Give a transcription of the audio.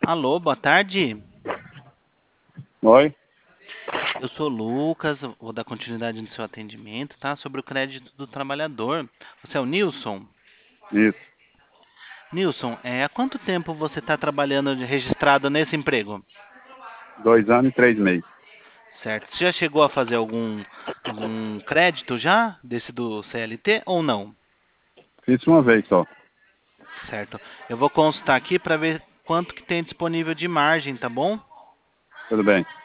Alô, boa tarde. Oi? Eu sou o Lucas, vou dar continuidade no seu atendimento, tá? Sobre o crédito do trabalhador. Você é o Nilson? Isso. Nilson, há quanto tempo você está trabalhando registrado nesse emprego? 2 anos e 3 meses. Certo. Você já chegou a fazer algum crédito já desse do CLT ou não? Fiz uma vez só. Certo. Eu vou consultar aqui para ver quanto que tem disponível de margem, tá bom? Tudo bem.